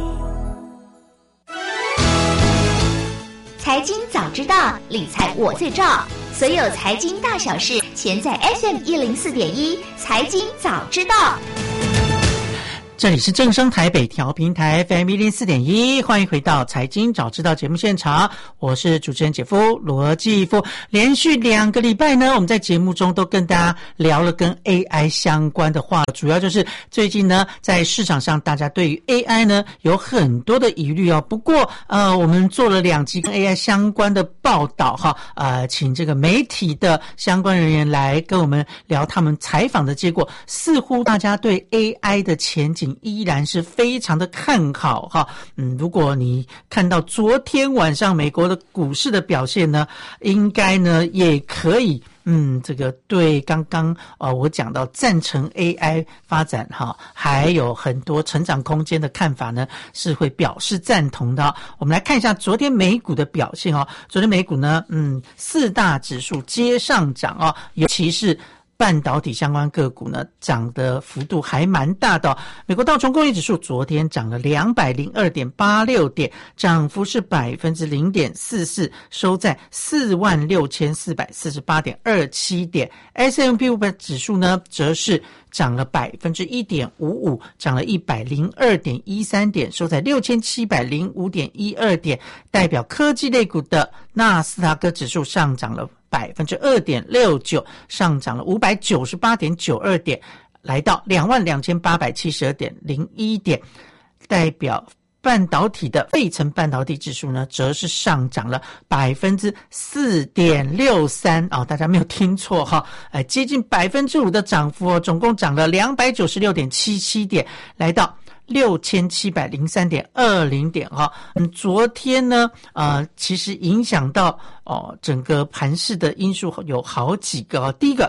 财经早知道，理财我最照。所有财经大小事，全在 F M 一零四点一，财经早知道。 这里是正声台北调频台 F M 一零四点一，欢迎回到财经早知道节目现场，我是主持人姐夫罗继夫。连续两个礼拜呢，我们在节目中都跟大家聊了跟 A I 相关的话，主要就是最近呢，在市场上大家对于 A I 呢有很多的疑虑哦。不过呃，我们做了两集跟 A I 相关的报道哈，呃，请这个媒体的相关人员来跟我们聊他们采访的结果，似乎大家对 A I 的前景依然是非常的看好哈。嗯，如果你看到昨天晚上美国的股市的表现呢，应该呢也可以嗯，这个对刚刚呃我讲到赞成 A I 发展哈，还有很多成长空间的看法呢，是会表示赞同的。我们来看一下昨天美股的表现哦。昨天美股呢，嗯，四大指数皆上涨哦，尤其是半导体相关个股呢，涨的幅度还蛮大的哦。美国道琼工业指数昨天涨了两百零二点八六点，涨幅是百分之零点四四，收在四万六千四百四十八点二七点。S and P 五百指数呢，则是涨了百分之一点五五，涨了一百零二点一三点，收在六千七百零五点一二点。代表科技类股的纳斯达克指数上涨了百分之二点六九，上涨了五百九十八点九二点，来到两万两千八百七十二点零一点。代表半导体的费城半导体指数呢，则是上涨了百分之四点六三哦，大家没有听错哈，哎，接近百分之五的涨幅哦，总共涨了两百九十六点七七点，来到六千七百零三点二零点哈。嗯，昨天呢，呃，其实影响到哦整个盘势的因素有好几个哦。第一个，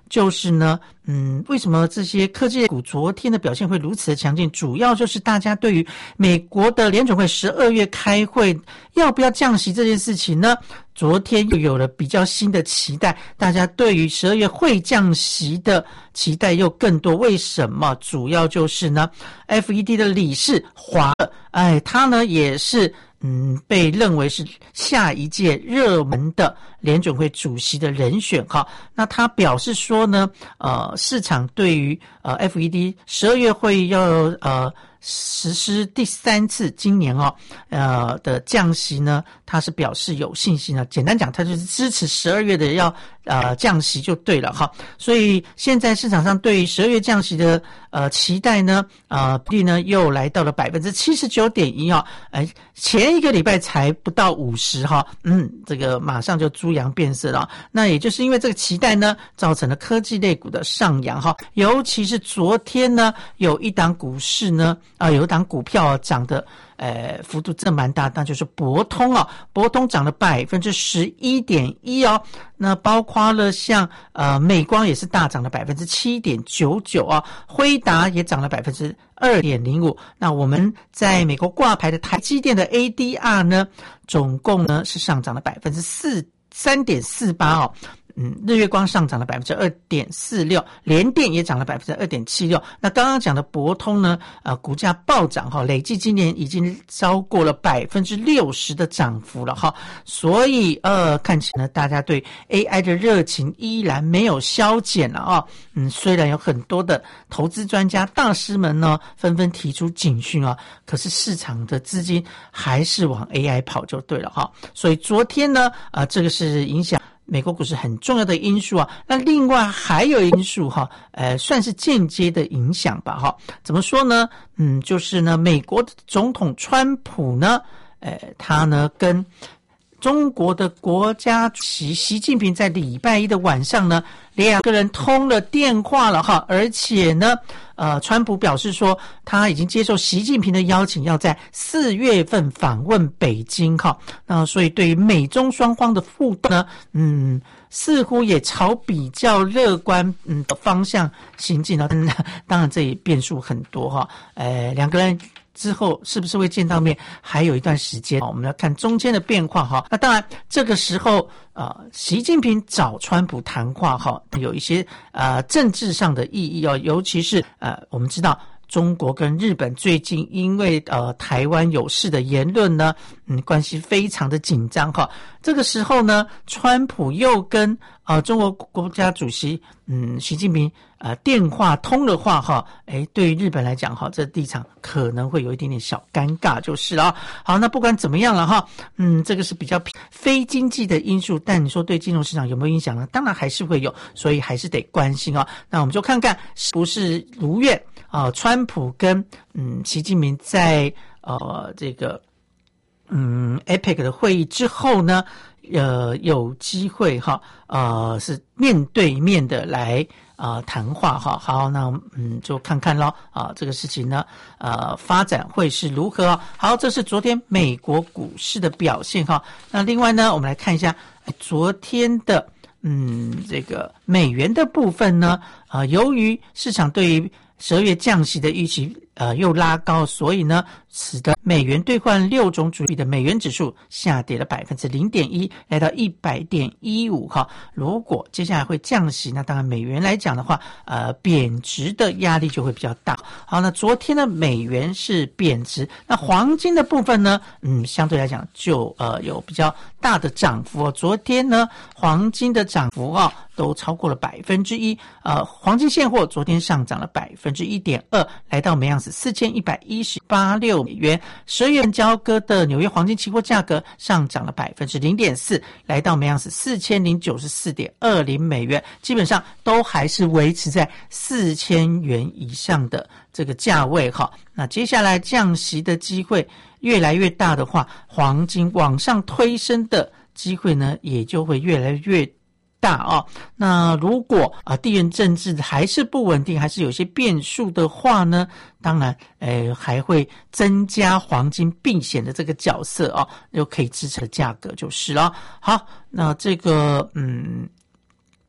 就是呢，嗯，为什么这些科技股昨天的表现会如此的强劲？主要就是大家对于美国的联准会十二月开会要不要降息这件事情呢，昨天又有了比较新的期待，大家对于十二月会降息的期待又更多。为什么？主要就是呢 ，F E D 的理事华勒，哎，他呢也是。嗯，被认为是下一届热门的联准会主席的人选哈。那他表示说呢，呃，市场对于呃 F E D 十二月会要呃实施第三次今年哦呃的降息呢，他是表示有信心的。简单讲，他就是支持十二月的要呃降息就对了哈。所以现在市场上对于十二月降息的呃期待呢，呃比例呢又来到了百分之七十九点一哦，哎前一个礼拜才不到五十哈，嗯，这个马上就猪羊变色了。那也就是因为这个期待呢，造成了科技类股的上扬哈，尤其是昨天呢，有一档股市呢，啊、呃，有一档股票涨的。呃，幅度真蛮大，那就是博通哦，博通涨了百分之十一点一哦，那包括了像呃美光也是大涨了百分之七点九九啊，辉达也涨了百分之二点零五。那我们在美国挂牌的台积电的 A D R 呢，总共呢是上涨了百分之四三点四八哦。嗯，日月光上涨了百分之二点四六，联电也涨了百分之二点七六。那刚刚讲的博通呢，呃，股价暴涨哈，累计今年已经超过了百分之六十的涨幅了哈。所以呃，看起来呢，大家对 A I 的热情依然没有消减了啊。嗯，虽然有很多的投资专家大师们呢纷纷提出警讯啊，可是市场的资金还是往 A I 跑就对了哈。所以昨天呢，呃，这个是影响美国股市很重要的因素啊，那另外还有因素哈，呃，算是间接的影响吧哈。怎么说呢？嗯，就是呢，美国的总统川普呢，呃，他呢跟中国的国家主席习近平在礼拜一的晚上呢，两个人通了电话了哈，而且呢，呃，川普表示说他已经接受习近平的邀请，要在四月份访问北京哈。那所以对于美中双方的互动呢，嗯，似乎也朝比较乐观嗯的方向行进了。当然这也变数很多哈，呃，两个人之后是不是会见到面，还有一段时间，我们要看中间的变化哈。那当然，这个时候呃，习近平找川普谈话哈，有一些呃政治上的意义哦，尤其是呃，我们知道中国跟日本最近因为呃台湾有事的言论呢，嗯，关系非常的紧张哈。这个时候呢，川普又跟呃中国国家主席嗯习近平呃电话通了话哈，诶，对于日本来讲哈，这立场可能会有一点点小尴尬就是了。好，那不管怎么样了哈，嗯，这个是比较非经济的因素，但你说对金融市场有没有影响呢？当然还是会有，所以还是得关心哦。那我们就看看是不是如愿啊，川普跟嗯习近平在呃这个嗯 A P E C 的会议之后呢，呃有机会哈，呃是面对面的来啊谈话哈。好，那嗯就看看咯啊，这个事情呢呃发展会是如何哦。好，这是昨天美国股市的表现哈。那另外呢，我们来看一下昨天的嗯这个美元的部分呢，啊、呃、由于市场对于十二月降息的预期呃又拉高，所以呢使得美元兑换六种主义的美元指数下跌了百分之零点一，来到一百点一五哈。如果接下来会降息，那当然美元来讲的话，呃贬值的压力就会比较大。好，那昨天的美元是贬值，那黄金的部分呢，嗯相对来讲就呃有比较大的涨幅哦。昨天呢黄金的涨幅啊、哦、都超过了百分之一，呃黄金现货昨天上涨了百分之一点二，来到每盎司四千一百一十八六美元。十二月交割的纽约黄金期货价格上涨了百分之零点四，来到每盎司四千零九十四点二零美元，基本上都还是维持在四千元以上的这个价位哈。那接下来降息的机会越来越大的话，黄金往上推升的机会呢，也就会越来越大哦。那如果啊地缘政治还是不稳定，还是有些变数的话呢，当然诶还会增加黄金避险的这个角色哦，又可以支撑价格就是了。好，那这个嗯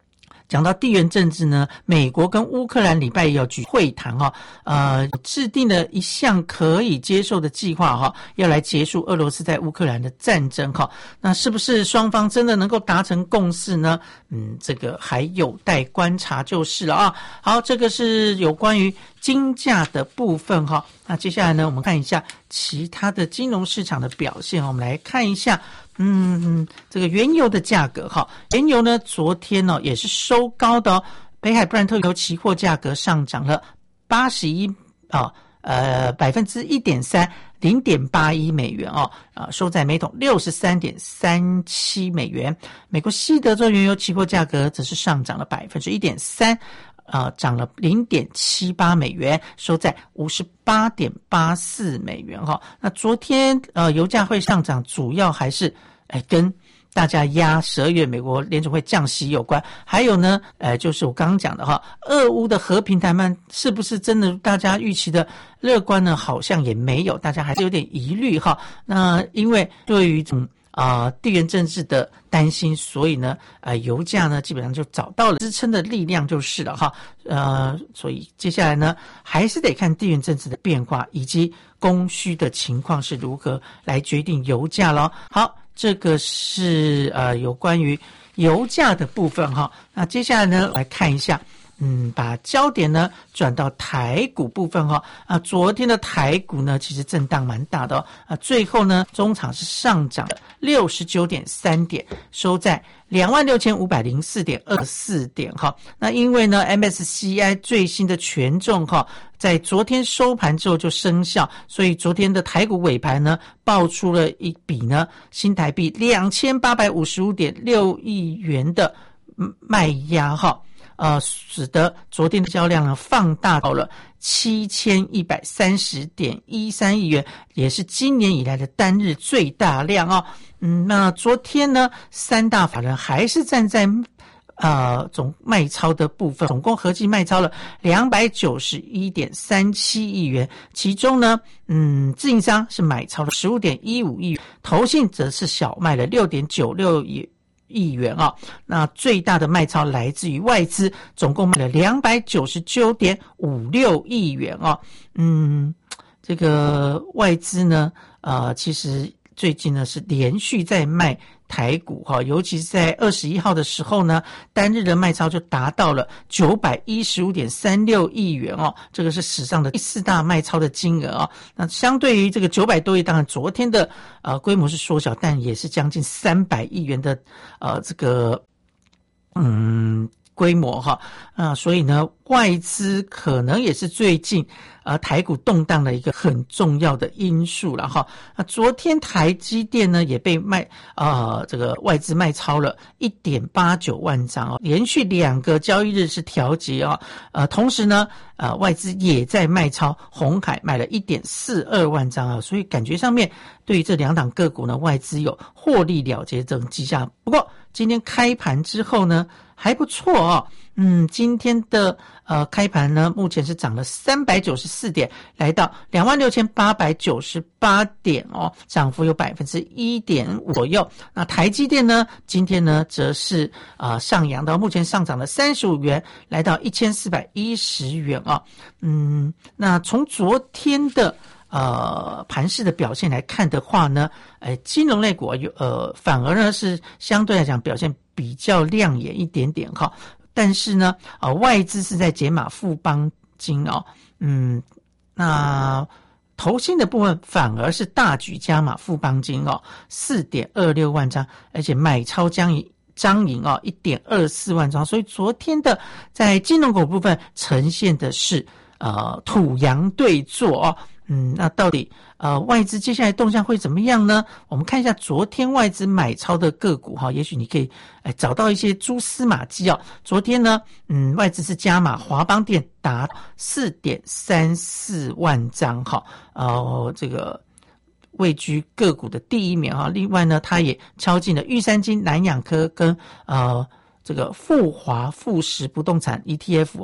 讲到地缘政治呢，美国跟乌克兰礼拜一要举会谈哈、哦，呃，制定了一项可以接受的计划哈、哦，要来结束俄罗斯在乌克兰的战争哈、哦。那是不是双方真的能够达成共识呢？嗯，这个还有待观察就是了啊。好，这个是有关于金价的部分哈。那接下来呢，我们看一下其他的金融市场的表现。我们来看一下，嗯，这个原油的价格哈，原油呢昨天呢、哦、也是收高的哦，北海布兰特油期货价格上涨了八十一啊。呃，百分之一点三，零点八一美元哦，啊、呃，收在每桶六十三点三七美元。美国西德州原油期货价格则是上涨了百分之一点三，呃，涨了零点七八美元，收在五十八点八四美元哈、哦。那昨天呃，油价会上涨，主要还是哎跟大家压十二月美国联总会降息有关，还有呢，呃，就是我刚刚讲的哈，俄乌的和平谈判是不是真的大家预期的乐观呢？好像也没有，大家还是有点疑虑哈。那因为对于这种啊、呃、地缘政治的担心，所以呢，呃，油价呢基本上就找到了支撑的力量就是了哈。呃，所以接下来呢，还是得看地缘政治的变化以及供需的情况是如何来决定油价咯。好。这个是呃有关于油价的部分哈，那接下来呢来看一下，嗯，把焦点呢转到台股部分哈啊，昨天的台股呢其实震荡蛮大的哦啊，最后呢中场是上涨了六十九点三点，收在两万六千五百零四点二四点哈。那因为呢 M S C I 最新的权重哈，在昨天收盘之后就生效，所以昨天的台股尾盘呢爆出了一笔呢新台币两千八百五十五点六亿元的卖压哈。呃，使得昨天的销量呢放大到了七千一百三十点一三亿元，也是今年以来的单日最大量哦。嗯，那昨天呢，三大法人还是站在呃总卖超的部分，总共合计卖超了两百九十一点三七亿元，其中呢，嗯，自营商是买超了十五点一五亿元，投信则是小卖了六点九六亿。亿元啊、哦，那最大的卖超来自于外资，总共卖了两百九十九点五六亿元啊、哦。嗯，这个外资呢，呃，其实最近呢是连续在卖台股哈，尤其是在二十一号的时候呢，单日的卖超就达到了九百一十五点三六亿元哦，这个是史上的第四大卖超的金额哦。那相对于这个九百多亿，当然昨天的呃规模是缩小，但也是将近三百亿元的呃这个嗯规模哈啊、呃，所以呢，外资可能也是最近呃台股动荡的一个很重要的因素了哈。那昨天台积电呢也被卖呃这个外资卖超了 一点八九万张哦，连续两个交易日是调节哦。呃同时呢呃外资也在卖超鸿海，卖了 一点四二万张啊，所以感觉上面对于这两档个股呢，外资有获利了结这种迹象。不过今天开盘之后呢还不错哦，嗯，今天的呃开盘呢，目前是涨了三百九十四点，来到两万六千八百九十八点哦，涨幅有百分之一点五左右。那台积电呢，今天呢则是啊、呃、上扬到目前上涨了三十五元，来到一千四百一十元啊。嗯，那从昨天的呃，盘势的表现来看的话呢，呃，金融类股有呃，反而呢是相对来讲表现比较亮眼一点点哈。但是呢，呃，外资是在解码富邦金哦，嗯，那投信的部分反而是大举加码富邦金哦，四点二六万张，而且买超将以张银哦 一点二四万张，所以昨天的在金融股部分呈现的是呃土洋对坐哦。嗯，那到底呃外资接下来动向会怎么样呢？我们看一下昨天外资买超的个股哈，也许你可以哎找到一些蛛丝马迹哦。昨天呢，嗯，外资是加码华邦电达 四点三四万张哈，呃这个位居个股的第一名哈。另外呢，它也敲进了玉山金、南亚科跟呃这个富华富时不动产 E T F 哦，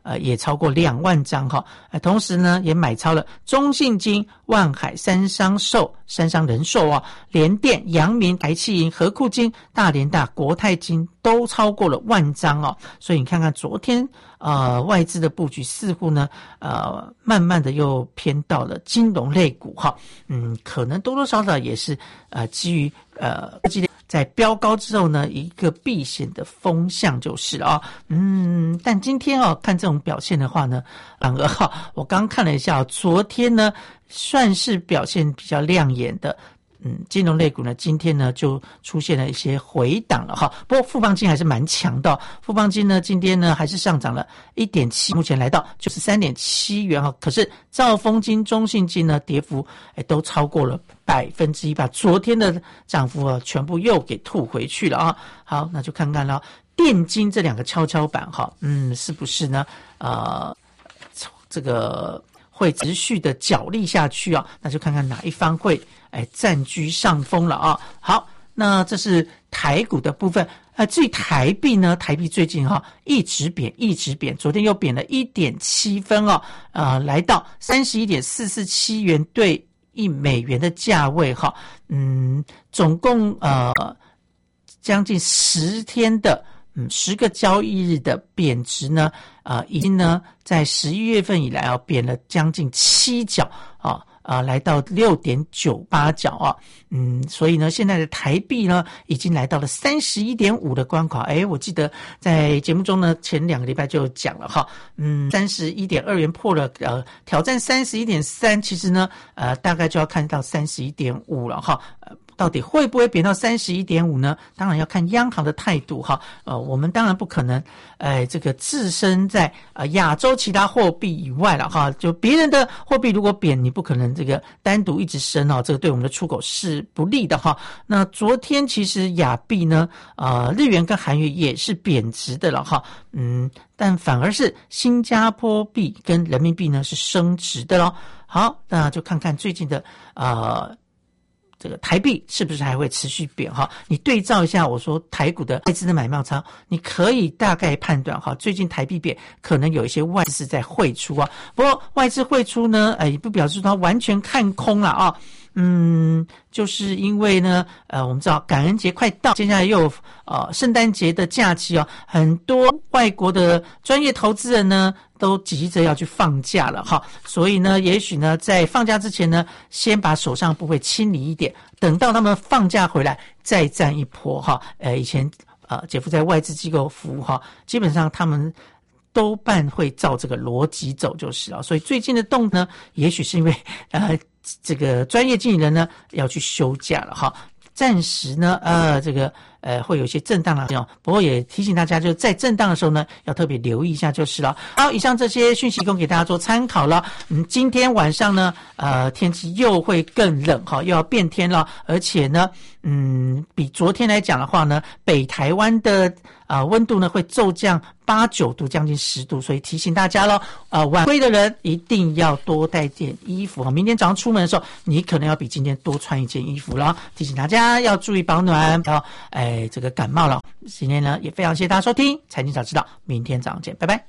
呃也超过两万张哈，呃同时呢也买超了中信金、万海、三商寿、三商人寿啊、联电、阳明、台企银、和库金、大联大、国泰金都超过了万张哦，所以你看看昨天呃外资的布局似乎呢呃慢慢的又偏到了金融类股哈，嗯可能多多少少也是呃基于呃科技在飙高之后呢一个避险的风向就是了啊、哦，嗯，但今天哦看这种表现的话呢，反而哈、哦、我刚看了一下、哦，昨天呢算是表现比较亮眼的。嗯，金融类股呢，今天呢就出现了一些回档了哈。不过富邦金还是蛮强的，富邦金呢今天呢还是上涨了 一点七， 目前来到 九十三点七元哈。可是兆丰金、中信金呢跌幅哎都超过了百分之一，把昨天的涨幅啊全部又给吐回去了啊。好，那就看看了电金这两个跷跷板哈，嗯，是不是呢？呃，这个会持续的角力下去啊？那就看看哪一方会。哎，占据上风了啊！好，那这是台股的部分。呃，至于台币呢，台币最近哈、哦、一直贬，一直贬，昨天又贬了 一点七 分哦，呃，来到 三十一点四四七 元兑一美元的价位哈、哦。嗯，总共呃将近十天的嗯十个交易日的贬值呢，呃，已经呢在十一月份以来啊、哦、贬了将近七角啊。哦啊、呃，来到 六点九八 角啊，嗯，所以呢，现在的台币呢，已经来到了 三十一点五 的关卡。诶，我记得在节目中呢，前两个礼拜就讲了哈，嗯 ，三十一点二 元破了，呃，挑战 三十一点三， 其实呢，呃，大概就要看到 三十一点五 了哈。呃到底会不会贬到 三十一点五 呢？当然要看央行的态度哈。呃，我们当然不可能，呃，这个置身在呃亚洲其他货币以外了哈。就别人的货币如果贬，你不可能这个单独一直升哦，这个对我们的出口是不利的哈。那昨天其实亚币呢，呃，日元跟韩元也是贬值的了哈。嗯，但反而是新加坡币跟人民币呢是升值的咯。好，那就看看最近的呃。这个台币是不是还会持续贬哈？你对照一下，我说台股的外资的买卖超，你可以大概判断哈，最近台币贬可能有一些外资是在汇出啊。不过外资汇出呢，呃，也不表示它完全看空了啊。嗯，就是因为呢，呃，我们知道感恩节快到，接下来又有呃圣诞节的假期哦，很多外国的专业投资人呢都急着要去放假了哈，所以呢，也许呢在放假之前呢，先把手上部位清理一点，等到他们放假回来再战一波哈。呃，以前呃姐夫在外资机构服务哈，基本上他们多半会照这个逻辑走就是了，所以最近的动呢，也许是因为呃。这个专业经理人呢要去休假了哈，暂时呢呃这个呃会有一些震荡了，不过也提醒大家，就是在震荡的时候呢要特别留意一下就是了。好，以上这些讯息供给大家做参考了。嗯，今天晚上呢呃天气又会更冷哈，又要变天了，而且呢嗯比昨天来讲的话呢，北台湾的啊、呃、温度呢会骤降八九度，将近十度，所以提醒大家咯，呃晚归的人一定要多带点衣服哈，明天早上出门的时候你可能要比今天多穿一件衣服了，提醒大家要注意保暖，要哎这个感冒了。今天呢也非常谢谢大家收听财经早知道，明天早上见，拜拜。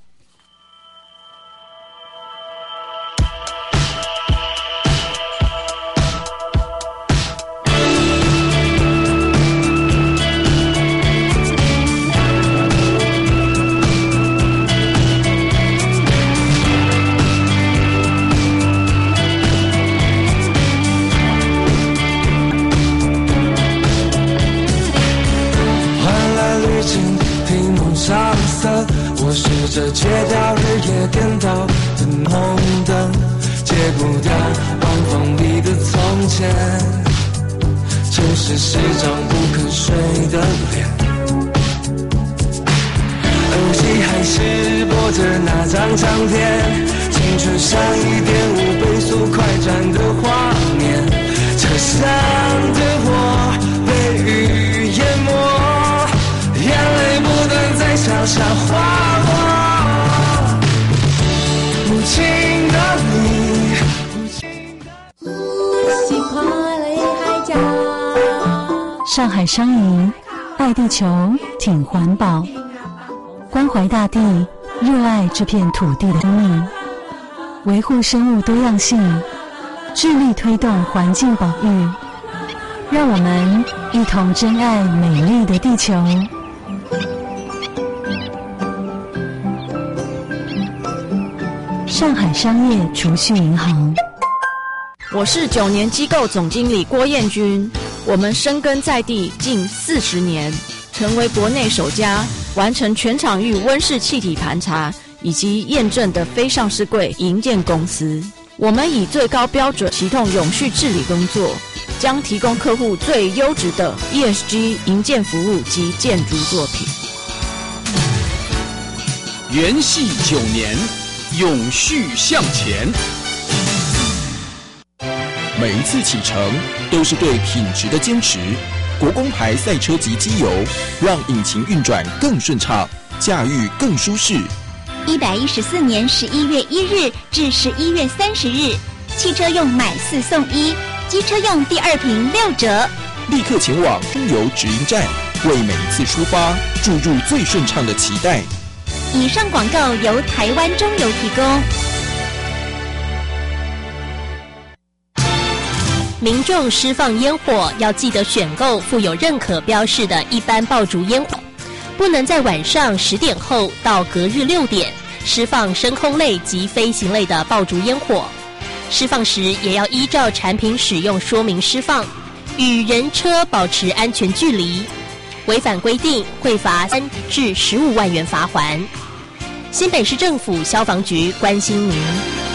我试着戒掉日夜颠倒的红灯，戒不掉晚风里的从前，就是是张不肯睡的脸。耳机还是播着那张唱片，青春像一点五倍速快转的画面，车厢的我被雨淹没，眼泪不断在小小滑落。母亲的你， 上海商银爱地球挺环保，关怀大地热爱这片土地的生命，维护生物多样性，致力推动环境保育。让我们一同珍爱美丽的地球。上海商业储蓄银行。 我是九年机构总经理郭彦君，我们深耕在地近四十年，成为国内首家完成全场域温室气体盘查以及验证的非上市柜营建公司。我们以最高标准启动永续治理工作，将提供客户最优质的 E S G 营建服务及建筑作品。 元系九年，永续向前。 每一次启程都是对品质的坚持。国工牌赛车级机油，让引擎运转更顺畅，驾驭更舒适。 一百一十四年十一月一日至十一月三十日，汽车用买四送一，机车用第二瓶六折。 立刻前往中油直营站，为每一次出发注入最顺畅的期待。 以上广告由台湾中油提供。 民众施放烟火要记得选购附有认可标示的一般爆竹烟火，不能在晚上十点后到隔日六点施放升空类及飞行类的爆竹烟火。施放时也要依照产品使用说明施放，与人车保持安全距离。违反规定会罚三至十五万元罚锾。新北市政府消防局关心您。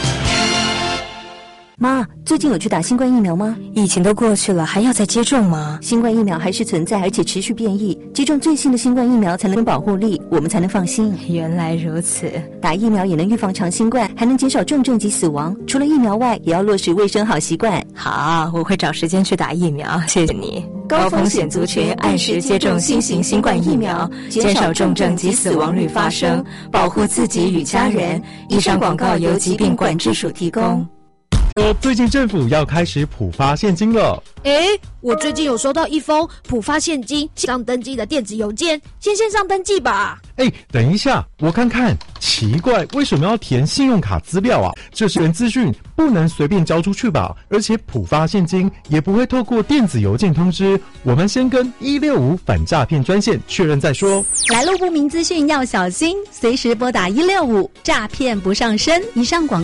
妈，最近有去打新冠疫苗吗？疫情都过去了，还要再接种吗？新冠疫苗还是存在，而且持续变异。接种最新的新冠疫苗才能有保护力，我们才能放心。原来如此，打疫苗也能预防长新冠，还能减少重症及死亡。除了疫苗外，也要落实卫生好习惯。好，我会找时间去打疫苗，谢谢你。高风险族群按时接种新型新冠疫苗，减少重症及死亡率发生，保护自己与家人。以上广告由疾病管制署提供。 说最近政府要开始普发现金了。 诶，我最近有收到一封普发现金上登记的电子邮件，先线上登记吧。 诶，等一下，我看看，奇怪，为什么要填信用卡资料啊？这是人资讯，不能随便交出去吧？而且普发现金也不会透过电子邮件通知，我们先跟一六五反诈骗专线确认再说。 来路不明资讯要小心，随时拨打一六五，诈骗不上身。以上广